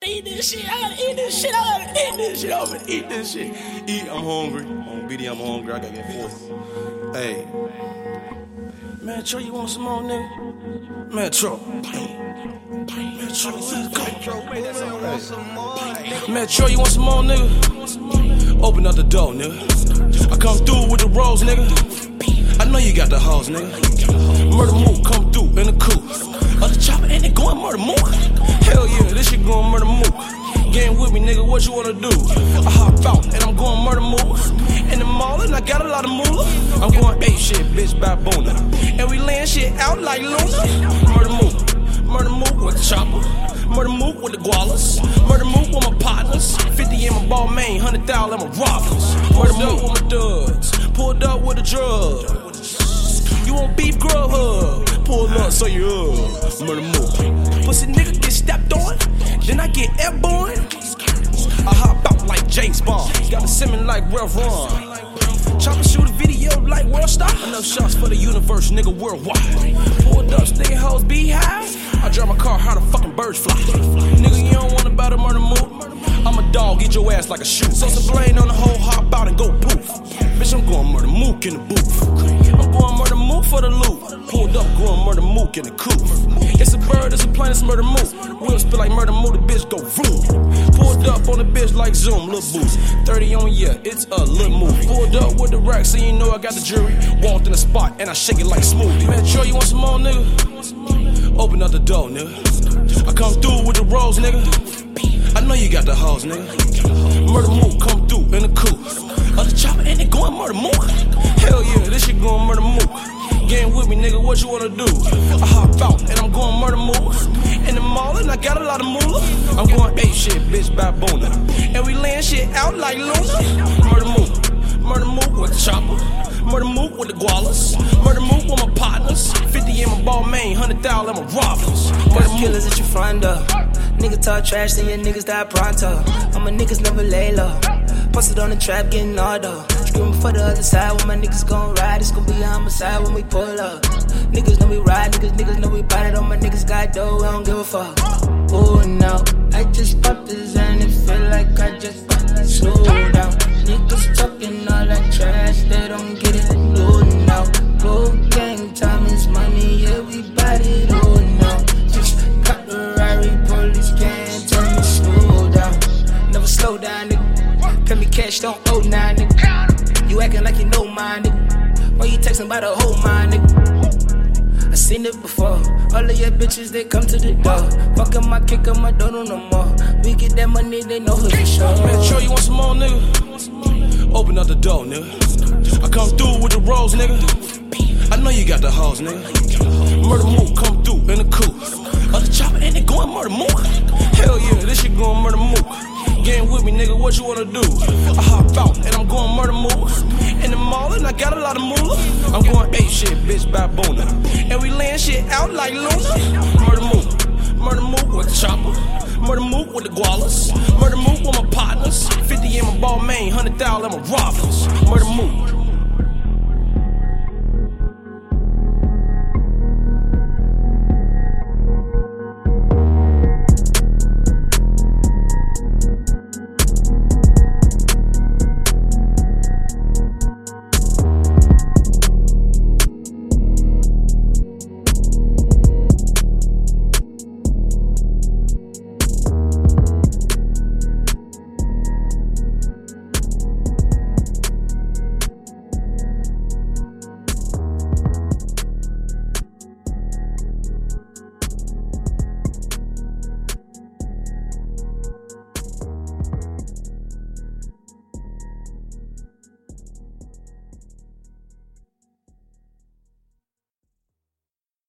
Eat this shit, I gotta eat this shit, I'm gonna eat this shit. I'm hungry. On BD, I'm hungry, I gotta get 40. Hey. Man, Tro, you want some more, nigga? Man, Tro. Man, Tro, let's go. Man, Tro, you want some more, nigga? Open up the door, nigga. I come through with the rolls, nigga. I know you got the hoes, nigga. Murder move, come through in the coupe. Other chopper and it going murder move. Hell yeah, this shit going murder move. Getting with me, nigga, what you wanna do? I hop out and I'm going murder move. In the mall and I got a lot of moolah. I'm going ape shit, bitch, baboona. And we laying shit out like Luna. Murder move with the chopper. Murder move with the gualas. Murder move with my partners. 50 in my ball main, 100,000 in my robbers. Murder move with my thugs. Pulled up with the drugs. You want beef, grub hub? Pull up, so you up. Murder move. Pussy nigga get stepped on, then I get airborne. I hop out like James Bond. Got a Simmons like Ralph Ron. Chopper shoot a video like World Star. Enough shots for the universe, nigga, worldwide. Pulled up, sticking hoes, beehives. I drive my car, how the fucking birds fly. Nigga, you don't want about a murder move. I'm a dog, eat your ass like a shoe. So some blame on the whole, hop out and go poof. Bitch, I'm going murder mook in the booth. I'm going murder mook for the loot. Pulled up, going murder mook in the coop. It's a bird, it's a plane, it's murder mook. Wheels spit like murder mook, the bitch go vroom. Pulled up on the bitch like Zoom, lil' boost. 30 on, yeah, it's a lil' move. Pulled up with the rack, so you know I got the jury. Walked in the spot, and I shake it like smoothie. Man, Tro, you want some more, nigga? Open up the door, nigga. I come through with the rolls, nigga. I know you got the hoes, nigga. Murder move, come through in the coupe. Other chopper and it going murder move. Hell yeah, this shit going murder move. Getting with me, nigga, what you wanna do? I hop out and I'm going murder move. In the mall and I got a lot of moolah. I'm going ape shit, bitch, baboona. And we laying shit out like Luna. Murder move with the chopper. Murder move with the gualas. Murder move with my partners. 50 in my ball main, 100,000 in my robbers. Murder killers at your front door. Nigga talk trash, then your niggas die pronto. All my niggas never lay low. Posted on the trap, getting all though. Screaming for the other side, when my niggas gon' ride. It's gon' be a homicide when we pull up. Niggas know we ride, niggas know we bite it. All my niggas got dough, we don't give a fuck. Oh no, I just popped this and it feel like I just slow down. Niggas talking all that trash, they don't get it. Oh no, go gang time is money, everybody oh no. Just cut the Rari, police can't tell me slow down. Never slow down, nigga. Pay me cash, don't owe nine, nigga. You acting like you know mine, nigga. Why you texting about a whole mind, nigga? I seen it before. All of your bitches, they come to the door. Fuck 'em, I kick 'em, I don't know no more. We get that money, they know who for sure. Man, Tro, you want some more, nigga? Open up the door, nigga. I come through with the rolls, nigga. I know you got the hoes, nigga. Murder move, come through in the coupe. Other chopper and it going murder move. Hell yeah, this shit going murder move. Getting with me, nigga, what you wanna do? I hop out and I'm going murder move. In the mall and I got a lot of moolah. I'm going ape shit, bitch, baboona. And we laying shit out like Luna. Murder move with the chopper. Murder move with the gualas. Murder move with my partners. 50 in my ball main, 100,000 in my robbers. Murder move.